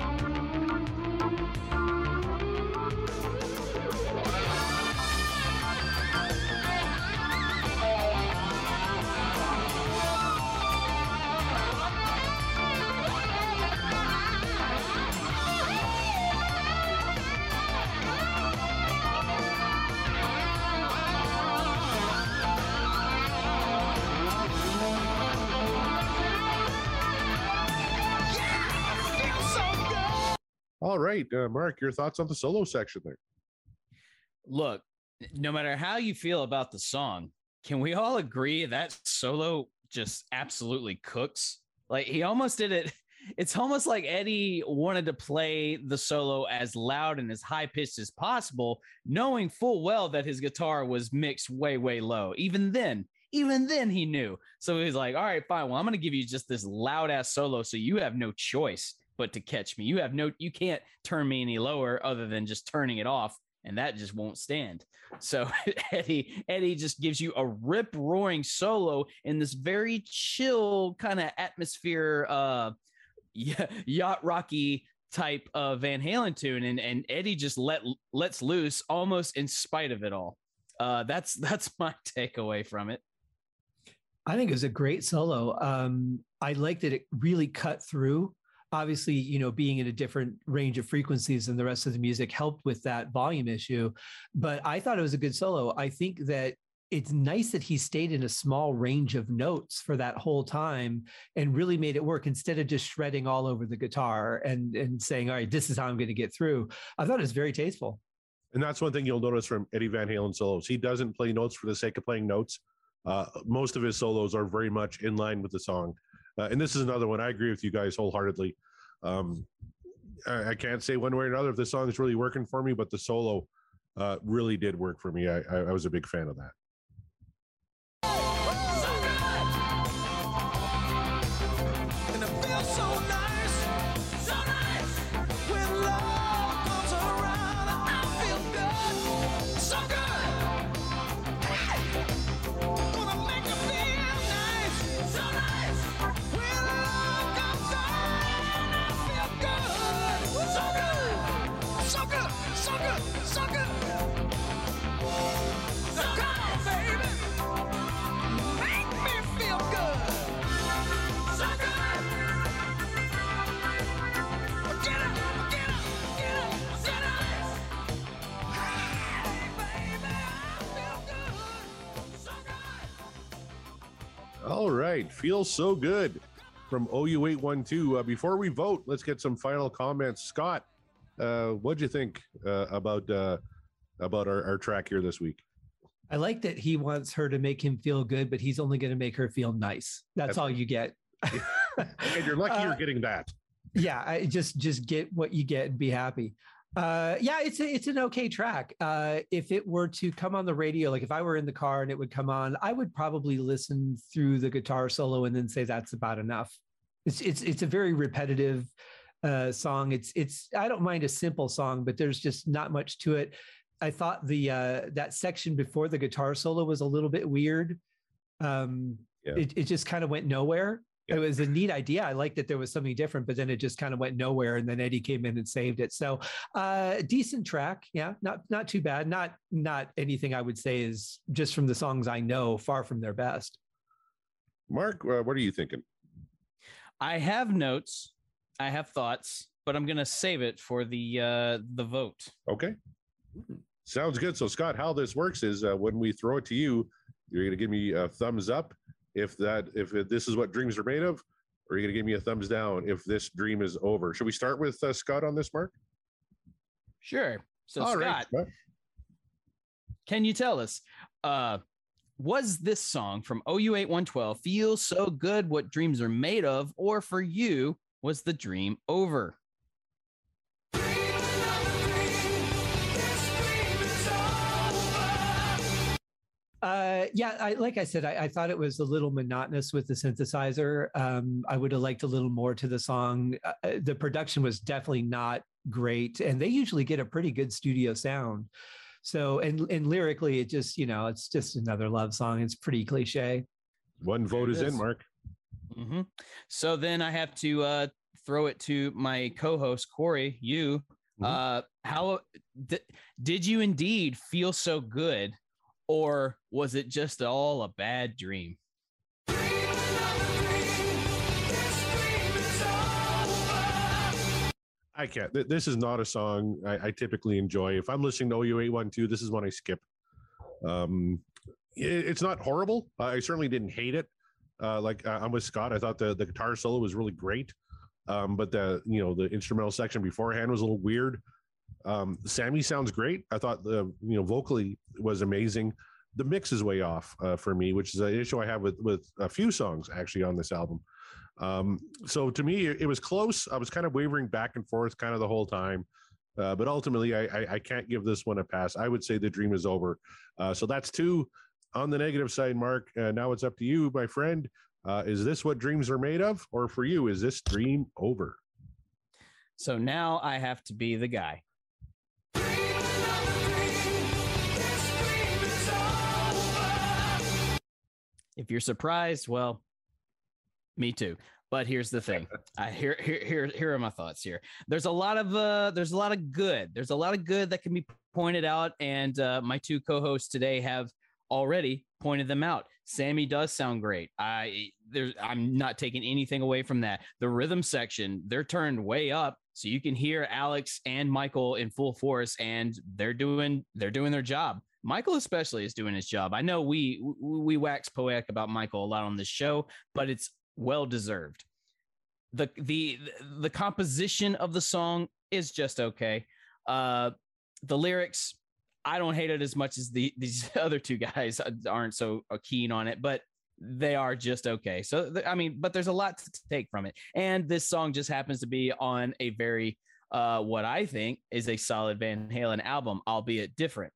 All right, uh, Mark, your thoughts on the solo section there? Look, no matter how you feel about the song, can we all agree that solo just absolutely cooks? Like he almost did it. It's almost like Eddie wanted to play the solo as loud and as high pitched as possible, knowing full well that his guitar was mixed way, way low. Even then, even then he knew. So he was like, all right, fine. Well, I'm going to give you just this loud ass solo. So you have no choice but to catch me. You have no, you can't turn me any lower other than just turning it off. And that just won't stand. So Eddie, Eddie just gives you a rip roaring solo in this very chill kind of atmosphere, uh, yacht rocky type of Van Halen tune. And, and Eddie just let, lets loose almost in spite of it all. Uh, that's, that's my takeaway from it. I think it was a great solo. Um, I liked that it really cut through. Obviously, you know, being in a different range of frequencies than the rest of the music helped with that volume issue. But I thought it was a good solo. I think that it's nice that he stayed in a small range of notes for that whole time and really made it work instead of just shredding all over the guitar and, and saying, all right, this is how I'm going to get through. I thought it was very tasteful. And that's one thing you'll notice from Eddie Van Halen solos. He doesn't play notes for the sake of playing notes. Uh, most of his solos are very much in line with the song. Uh, and this is another one. I agree with you guys wholeheartedly. Um, I, I can't say one way or another if the song is really working for me, but the solo uh, really did work for me. I, I, I was a big fan of that. And it feels so nice, so nice. When love comes around, I feel good, so good. Hey, gonna make it feel nice, so nice. When love comes around, I feel good, so good, so good, so good, so good. So come on, baby, make me feel good, so good. Get up, get up, get up, so nice. Hey, baby, I feel good, so good. All right. Feels so good from O U eight one two. Uh, before we vote, let's get some final comments. Scott, uh, what'd you think uh, about uh, about our, our track here this week? I like that he wants her to make him feel good, but he's only going to make her feel nice. That's, That's all you get. And you're lucky uh, you're getting that. Yeah, I just just get what you get and be happy. Uh, yeah, it's a, it's an okay track. Uh, if it were to come on the radio, like if I were in the car and it would come on, I would probably listen through the guitar solo and then say that's about enough. It's it's it's a very repetitive uh, song. It's it's I don't mind a simple song, but there's just not much to it. I thought the uh, that section before the guitar solo was a little bit weird. Um, Yeah. it, it just kind of went nowhere. Yeah. It was a neat idea. I liked that there was something different, but then it just kind of went nowhere. And then Eddie came in and saved it. So uh decent track. Yeah, not not too bad. Not not anything I would say is just from the songs I know, far from their best. Mark, uh, what are you thinking? I have notes, I have thoughts, but I'm gonna save it for the uh the vote. Okay. Sounds good. So Scott, how this works is uh, when we throw it to you, you're gonna give me a thumbs up if that if it, this is what dreams are made of, or you're gonna give me a thumbs down if this dream is over. Should we start with uh, Scott on this, Mark? Sure. So All Scott, right, Scott. can you tell us, uh, was this song from O U eight one twelve feel so good what dreams are made of, or for you, was the dream over? Uh, yeah, I, like I said, I, I thought it was a little monotonous with the synthesizer. Um, I would have liked a little more to the song. Uh, the production was definitely not great, and they usually get a pretty good studio sound. So, and and lyrically, it just, you know, it's just another love song. It's pretty cliche. One vote is, is. in, Mark. Mm-hmm. So then I have to uh, throw it to my co-host Corey. You, Mhm. uh, how d- did you indeed feel so good, or was it just all a bad dream? I can't. th- This is not a song I, I typically enjoy. If I'm listening to O U eight one two, this is one I skip. Um, it- it's not horrible. I certainly didn't hate it. Uh, like uh, I'm with Scott. I thought the, the guitar solo was really great. Um, but the you know the instrumental section beforehand was a little weird. Um, Sammy sounds great. I thought the you know vocally was amazing. The mix is way off uh, for me, which is an issue I have with with a few songs actually on this album. Um, so to me, it, it was close. I was kind of wavering back and forth kind of the whole time. Uh, but ultimately, I, I, I can't give this one a pass. I would say the dream is over. Uh, so that's two on the negative side, Mark. Uh, now it's up to you, my friend. Uh, is this what dreams are made of? Or for you, is this dream over? So now I have to be the guy. If you're surprised, well, me too. But here's the thing. I here here here here are my thoughts here. There's a lot of uh there's a lot of good. There's a lot of good that can be pointed out, and uh, my two co-hosts today have already pointed them out. Sammy does sound great. I there's I'm not taking anything away from that. The rhythm section, they're turned way up so you can hear Alex and Michael in full force, and they're doing they're doing their job. Michael especially is doing his job. I know we we wax poetic about Michael a lot on this show, but it's well deserved. The the the composition of the song is just okay. Uh, the lyrics, I don't hate it as much as the these other two guys aren't so keen on it, but they are just okay. So I mean, but there's a lot to take from it, and this song just happens to be on a very uh, what I think is a solid Van Halen album, albeit different.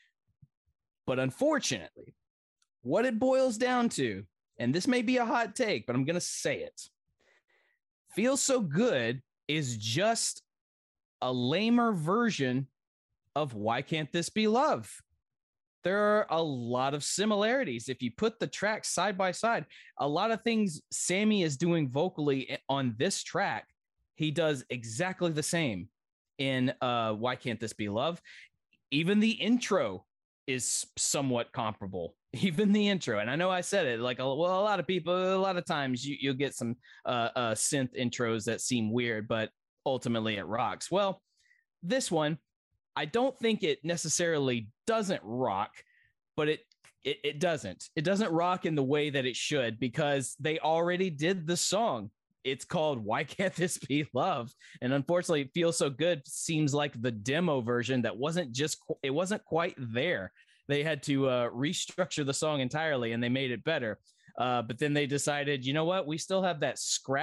But unfortunately, what it boils down to, and this may be a hot take, but I'm going to say it, Feels So Good is just a lamer version of Why Can't This Be Love? There are a lot of similarities. If you put the tracks side by side, a lot of things Sammy is doing vocally on this track, he does exactly the same in uh, Why Can't This Be Love? Even the intro is somewhat comparable, even the intro. And I know I said it like, well, a lot of people, a lot of times you, you'll get some uh, uh, synth intros that seem weird, but ultimately it rocks. Well, this one, I don't think it necessarily doesn't rock, but it, it, it doesn't. It doesn't rock in the way that it should, because they already did the song. It's called Why Can't This Be Love? And unfortunately, It Feels So Good seems like the demo version that wasn't just, it wasn't quite there. They had to uh, restructure the song entirely, and they made it better. Uh, but then they decided, you know what? We still have that scrapped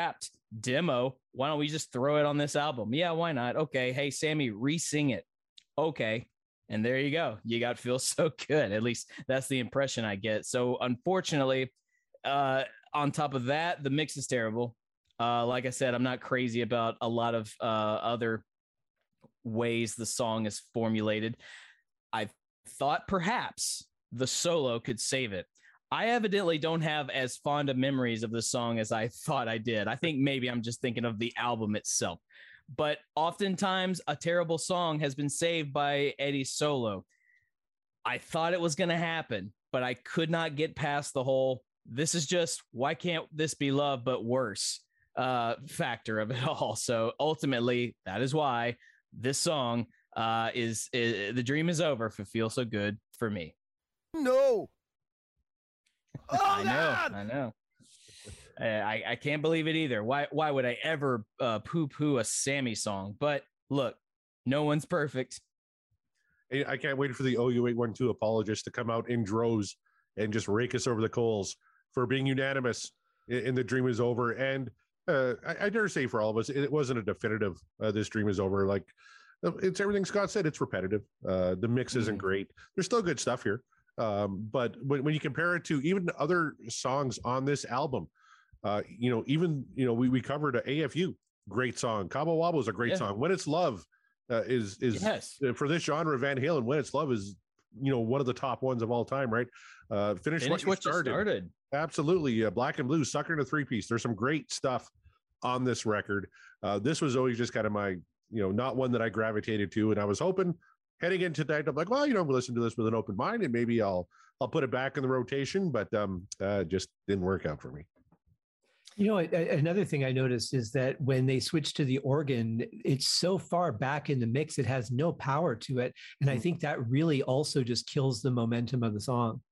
demo. Why don't we just throw it on this album? Yeah, why not? Okay. Hey, Sammy, re-sing it. Okay. And there you go. You got Feel So Good. At least that's the impression I get. So unfortunately, uh, on top of that, the mix is terrible. Uh, like I said, I'm not crazy about a lot of uh, other ways the song is formulated. I thought perhaps the solo could save it. I evidently don't have as fond of memories of the song as I thought I did. I think maybe I'm just thinking of the album itself. But oftentimes a terrible song has been saved by Eddie's solo. I thought it was going to happen, but I could not get past the whole, this is just, why can't this be love, but worse uh, factor of it all. So ultimately, that is why this song uh, is, is, the dream is over for Feel So Good for me. No. Oh, I know, God! I know. I, I can't believe it either. Why why would I ever uh, poo-poo a Sammy song? But look, no one's perfect. I can't wait for the O U eight one two apologists to come out in droves and just rake us over the coals for being unanimous in, in the dream is over. And uh, I, I dare say for all of us, it wasn't a definitive, uh, this dream is over. Like, it's everything Scott said, it's repetitive. Uh, the mix isn't Mm. great. There's still good stuff here. Um, but when, when you compare it to even other songs on this album, uh, you know, even, you know, we, we covered a A F U, great song. Cabo Wabo is a great Yeah. song. When It's Love uh, is, is Yes. uh, for this genre, Van Halen, When It's Love is, you know, one of the top ones of all time, right? Uh, finish, Finish what, you, started. started. Absolutely. Uh, Black and Blue, Sucker in a Three Piece. There's some great stuff on this record. Uh, this was always just kind of my, you know, not one that I gravitated to. And I was hoping heading into tonight, I'm like, well, you know, we'll listen to this with an open mind and maybe I'll, I'll put it back in the rotation, but um, uh, just didn't work out for me. You know, a- another thing I noticed is that when they switch to the organ, it's so far back in the mix, it has no power to it. And I think that really also just kills the momentum of the song.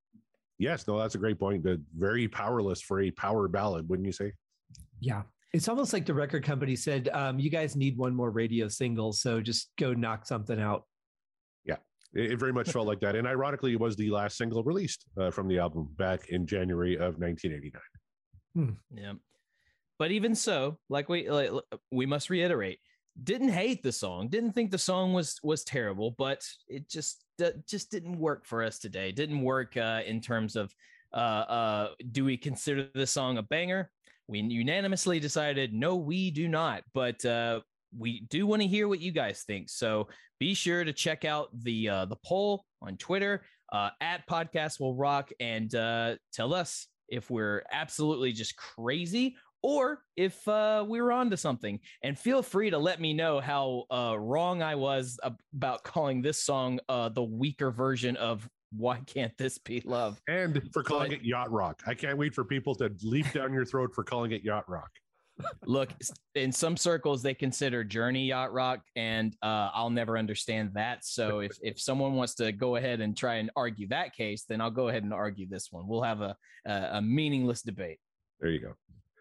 Yes, no, that's a great point. Uh, very powerless for a power ballad, wouldn't you say? Yeah. It's almost like the record company said, um, you guys need one more radio single, so just go knock something out. Yeah, it, it very much felt like that. And ironically, it was the last single released uh, from the album back in January of nineteen eighty-nine. Hmm. Yeah. But even so, like we like, we must reiterate, didn't hate the song, didn't think the song was was terrible, but it just uh, just didn't work for us today. Didn't work uh, in terms of uh, uh, do we consider the song a banger? We unanimously decided no, we do not. But uh, we do want to hear what you guys think. So be sure to check out the uh, the poll on Twitter uh, at Podcast Will Rock and uh, tell us if we're absolutely just crazy or if uh, we were onto something. And feel free to let me know how uh, wrong I was about calling this song uh, the weaker version of Why Can't This Be Love? And for calling But- it Yacht Rock. I can't wait for people to leap down your throat for calling it Yacht Rock. Look, in some circles, they consider Journey yacht rock, and uh, I'll never understand that. So if, if someone wants to go ahead and try and argue that case, then I'll go ahead and argue this one. We'll have a a, a meaningless debate. There you go.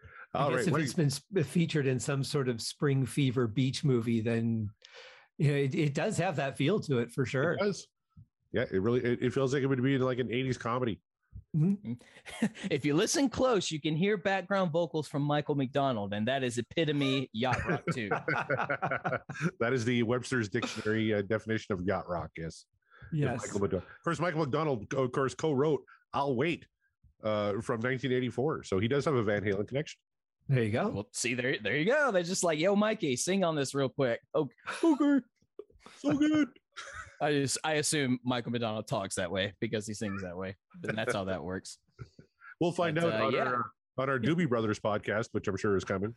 I All guess right. if what it's do you- been sp- featured in some sort of spring fever beach movie, then you know it, it does have that feel to it for sure. It does. Yeah, it really it, it feels like it would be like an eighties comedy. If you listen close, you can hear background vocals from Michael McDonald, and that is epitome yacht rock too. That is the Webster's Dictionary uh, definition of yacht rock. Yes. Yes. Michael McDonald. Of course, Michael McDonald, of course, co-wrote "I'll Wait" uh, from nineteen eighty-four, so he does have a Van Halen connection. There you go. Well, see, there, there you go. They're just like, yo, Mikey, sing on this real quick. Okay, okay. So good. I just, I assume Michael McDonald talks that way because he sings that way, and that's how that works. We'll find But, out uh, on, yeah. our, on our Doobie Brothers podcast, which I'm sure is coming.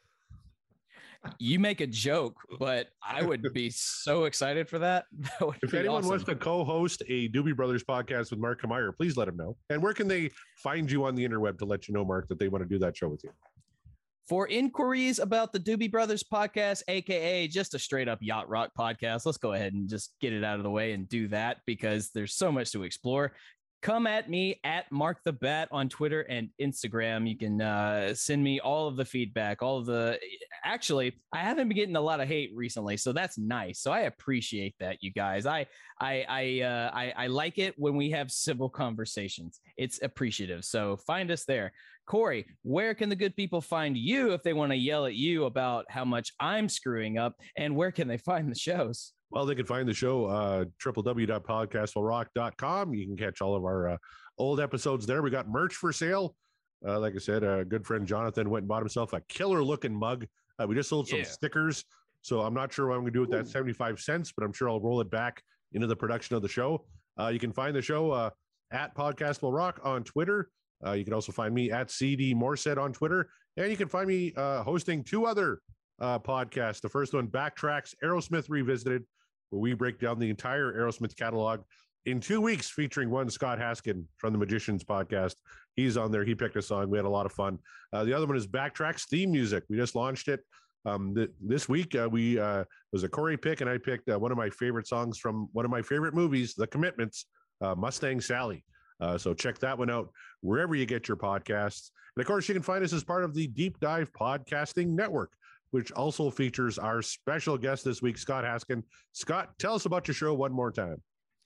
You make a joke, but I would be so excited for that. That would If be anyone awesome. wants to co-host a Doobie Brothers podcast with Mark Kameyer, please let him know. And where can they find you on the interweb to let you know, Mark, that they want to do that show with you? For inquiries about the Doobie Brothers podcast, aka just a straight up yacht rock podcast, let's go ahead and just get it out of the way and do that because there's so much to explore. Come at me at Mark the Bat on Twitter and Instagram. You can uh, send me all of the feedback, all of the. Actually, I haven't been getting a lot of hate recently, so that's nice. So I appreciate that, you guys. I I I uh, I, I like it when we have civil conversations. It's appreciative. So find us there. Corey, where can the good people find you if they want to yell at you about how much I'm screwing up? And where can they find the shows? Well, they can find the show, uh, w w w dot podcast will rock dot com. You can catch all of our uh, old episodes there. We got merch for sale. Uh, like I said, a good friend Jonathan went and bought himself a killer looking mug. Uh, we just sold some Yeah. stickers. So I'm not sure what I'm going to do with that seventy-five cents, but I'm sure I'll roll it back into the production of the show. Uh, you can find the show uh, at Podcast Will Rock on Twitter. Uh, you can also find me at C D Morset on Twitter. And you can find me uh, hosting two other uh, podcasts. The first one, Backtracks Aerosmith Revisited, where we break down the entire Aerosmith catalog in two weeks, featuring one Scott Haskin from the Magicians podcast. He's on there. He picked a song. We had a lot of fun. Uh, the other one is Backtracks Theme Music. We just launched it um, th- this week. Uh, we uh, was a Corey pick, and I picked uh, one of my favorite songs from one of my favorite movies, The Commitments, uh, Mustang Sally. Uh, so check that one out wherever you get your podcasts. And of course, you can find us as part of the Deep Dive Podcasting Network, which also features our special guest this week, Scott Haskin. Scott, tell us about your show one more time.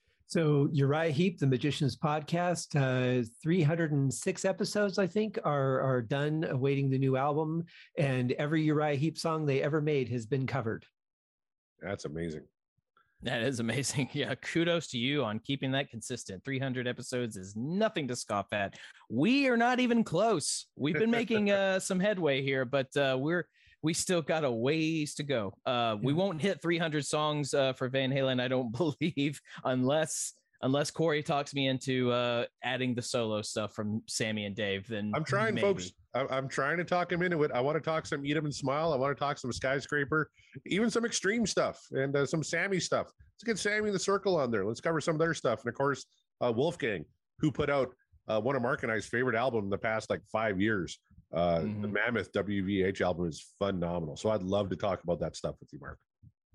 So Uriah Heep, the Magicians podcast, uh, three hundred six episodes, I think, are, are done awaiting the new album. And every Uriah Heep song they ever made has been covered. That's amazing. That is amazing. Yeah, kudos to you on keeping that consistent. three hundred episodes is nothing to scoff at. We are not even close. We've been making uh, some headway here, but uh, we're we still got a ways to go. Uh, we won't hit three hundred songs uh, for Van Halen, I don't believe, unless unless Corey talks me into uh, adding the solo stuff from Sammy and Dave. Then I'm trying, maybe. folks. I- I'm trying to talk him into it. I want to talk some Eat 'em and Smile. I want to talk some Skyscraper, even some extreme stuff and uh, some Sammy stuff. Let's get Sammy in the Circle on there. Let's cover some of their stuff. And of course, uh, Wolfgang, who put out uh, one of Mark and I's favorite album in the past like five years. Uh, Mhm. The Mammoth W V H album is phenomenal. So I'd love to talk about that stuff with you, Mark.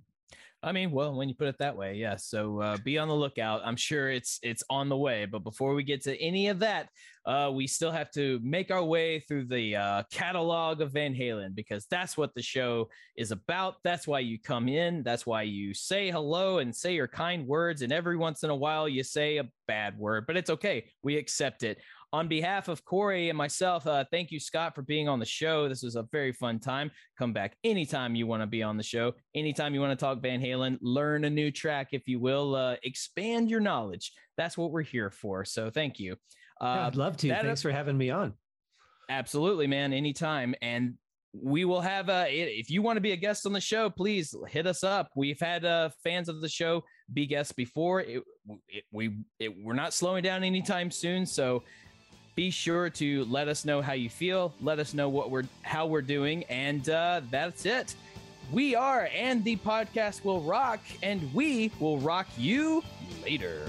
I mean, well, when you put it that way, yes. So uh, be on the lookout. I'm sure it's it's on the way. But before we get to any of that, uh, we still have to make our way through the uh, catalog of Van Halen, because that's what the show is about. That's why you come in. That's why you say hello and say your kind words. And every once in a while, you say a bad word, but it's okay. We accept it. On behalf of Corey and myself, uh, thank you, Scott, for being on the show. This was a very fun time. Come back anytime you want to be on the show. Anytime you want to talk Van Halen, learn a new track, if you will, uh, expand your knowledge. That's what we're here for. So thank you. Uh, Yeah, I'd love to. that- Thanks for having me on. Absolutely, man. Anytime. And we will have, uh, if you want to be a guest on the show, please hit us up. We've had uh, fans of the show be guests before. It, it, we, it, we're not slowing down anytime soon. So be sure to let us know how you feel. Let us know what we're, how we're doing. And uh, that's it. We are, and the podcast will rock, and we will rock you later.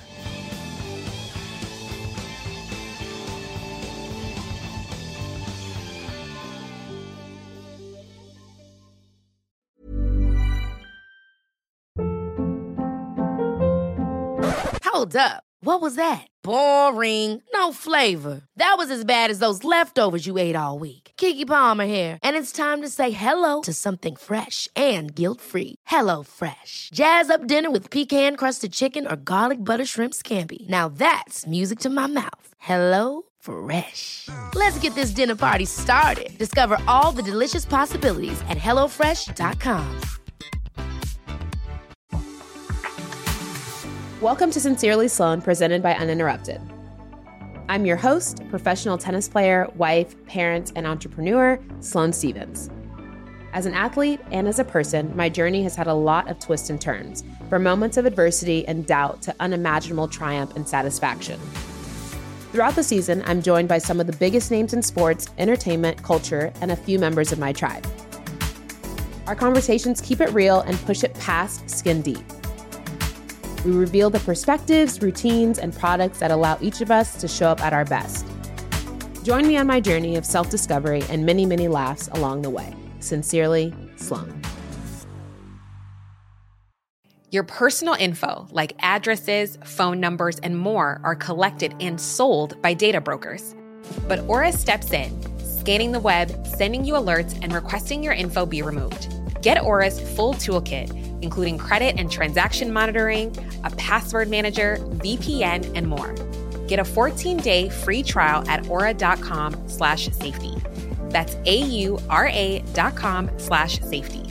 Hold up. What was that? Boring. No flavor. That was as bad as those leftovers you ate all week. Keke Palmer here, and it's time to say hello to something fresh and guilt-free. Hello Fresh. Jazz up dinner with pecan-crusted chicken or garlic butter shrimp scampi. Now that's music to my mouth. Hello Fresh. Let's get this dinner party started. Discover all the delicious possibilities at hello fresh dot com. Welcome to Sincerely Sloan, presented by Uninterrupted. I'm your host, professional tennis player, wife, parent, and entrepreneur, Sloane Stevens. As an athlete and as a person, my journey has had a lot of twists and turns, from moments of adversity and doubt to unimaginable triumph and satisfaction. Throughout the season, I'm joined by some of the biggest names in sports, entertainment, culture, and a few members of my tribe. Our conversations keep it real and push it past skin deep. We reveal the perspectives, routines, and products that allow each of us to show up at our best. Join me on my journey of self-discovery and many, many laughs along the way. Sincerely, Sloane. Your personal info, like addresses, phone numbers, and more, are collected and sold by data brokers. But Aura steps in, scanning the web, sending you alerts, and requesting your info be removed. Get Aura's full toolkit, including credit and transaction monitoring, a password manager, V P N, and more. Get a fourteen-day free trial at aura.com slash safety. That's A-U-R-A dot com slash safety.